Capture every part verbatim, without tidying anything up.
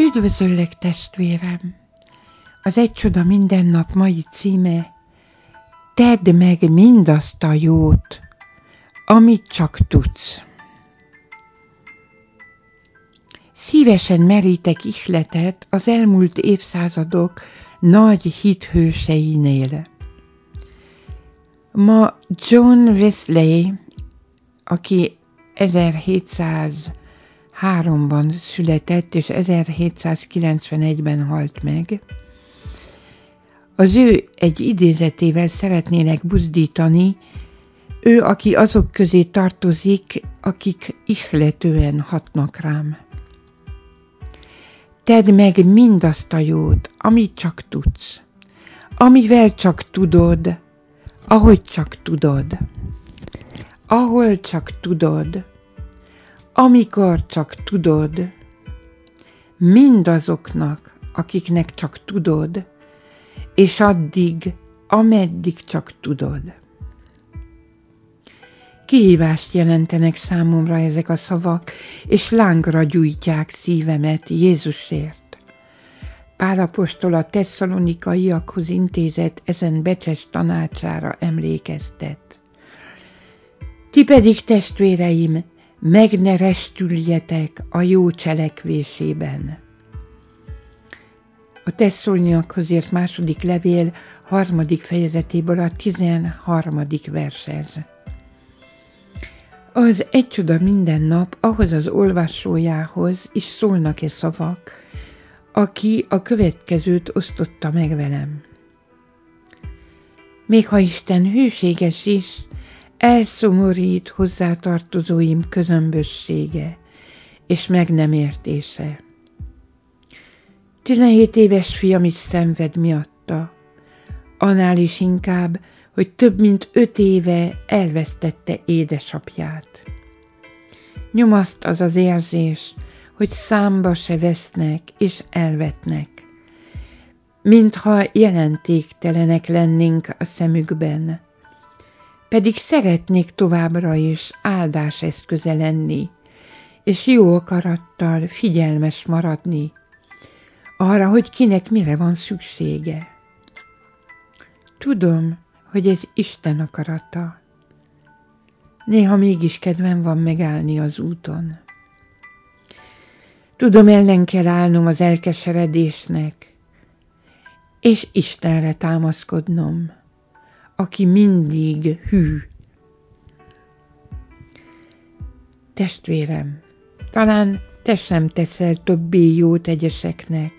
Üdvözöllek, testvérem! Az Egy csoda minden nap mai címe: tedd meg mindazt a jót, amit csak tudsz. Szívesen merítek ihletet az elmúlt évszázadok nagy hithőseinél. Ma John Wesley, aki ezerhétszázháromban született és ezerhétszázkilencvenegyben halt meg, az ő egy idézetével szeretnének buzdítani, ő, aki azok közé tartozik, akik ihletően hatnak rám. Tedd meg mindazt a jót, amit csak tudsz, amivel csak tudod, ahogy csak tudod, ahol csak tudod, amikor csak tudod, mindazoknak, akiknek csak tudod, és addig, ameddig csak tudod. Kihívást jelentenek számomra ezek a szavak, és lángra gyújtják szívemet Jézusért. Pál apostol a tesszalonikaiakhoz intézett ezen becses tanácsára emlékeztet. Ti pedig, testvéreim, meg ne restüljetek a jó cselekvésében. A Tesszaloniakhoz írt második levél harmadik fejezetéből a tizenharmadik vershez. Az Egy csoda minden nap ahhoz az olvasójához is szólnak e szavak, aki a következőt osztotta meg velem. Még ha Isten hűséges is, elszomorít hozzátartozóim közömbössége és meg nem értése. Tizenhét éves fiam is szenved miatta, annál is inkább, hogy több mint öt éve elvesztette édesapját. Nyomaszt az az érzés, hogy számba se vesznek és elvetnek, mintha jelentéktelenek lennénk a szemükben, pedig szeretnék továbbra is áldás eszköze lenni, és jó akarattal figyelmes maradni arra, hogy kinek mire van szüksége. Tudom, hogy ez Isten akarata. Néha mégis kedvem van megállni az úton. Tudom, ellen kell állnom az elkeseredésnek, és Istenre támaszkodnom, aki mindig hű. Testvérem, talán te sem teszel többé jót egyeseknek.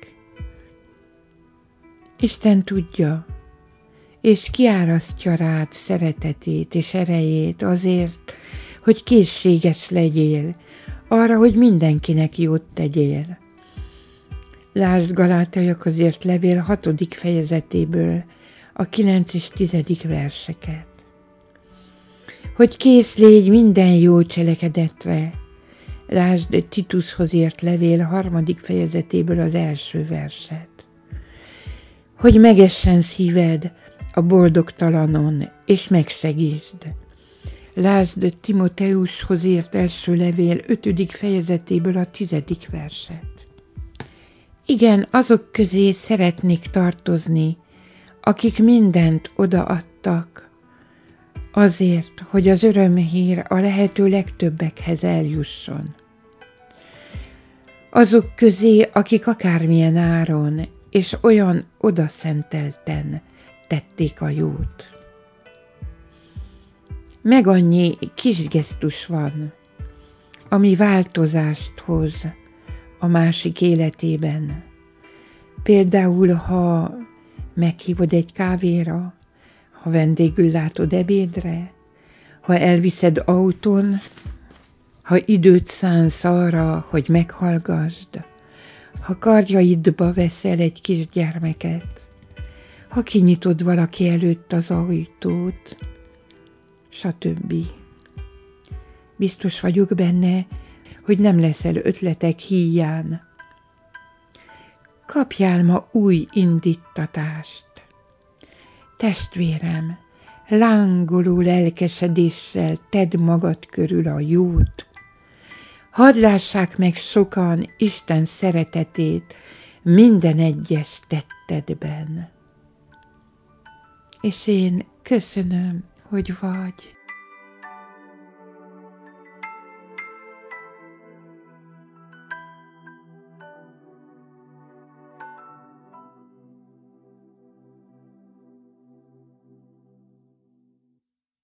Isten tudja, és kiárasztja rád szeretetét és erejét azért, hogy készséges legyél arra, hogy mindenkinek jót tegyél. Lásd Galátiaiakhoz írt levél hatodik fejezetéből a kilenc és tizedik verseket. Hogy kész légy minden jó cselekedetre. Lásd Titushoz írt levél harmadik fejezetéből az első verset. Hogy megessen szíved a boldogtalanon, és megsegítsd. Lásd Timoteushoz írt első levél ötödik fejezetéből a tizedik verset. Igen, azok közé szeretnék tartozni, akik mindent odaadtak, azért, hogy az örömhír a lehető legtöbbekhez eljusson. Azok közé, akik akármilyen áron és olyan odaszentelten tették a jót. Meg annyi kis gesztus van, ami változást hoz a másik életében. Például, ha meghívod egy kávéra, ha vendégül látod ebédre, ha elviszed autón, ha időt szánsz arra, hogy meghallgasd, ha karjaidba veszel egy kisgyermeket, ha kinyitod valaki előtt az ajtót, stb. Biztos vagyok benne, hogy nem leszel ötletek híján. Kapjál ma új indíttatást. Testvérem, lángoló lelkesedéssel tedd magad körül a jót, Hadd lássák meg sokan Isten szeretetét minden egyes tettedben. És én köszönöm, hogy vagy.